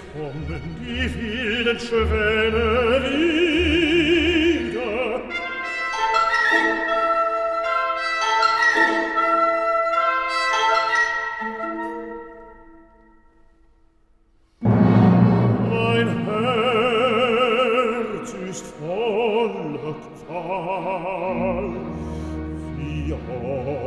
kommen die wilden Schwäne wieder. Mein Herz ist voller Qual, wie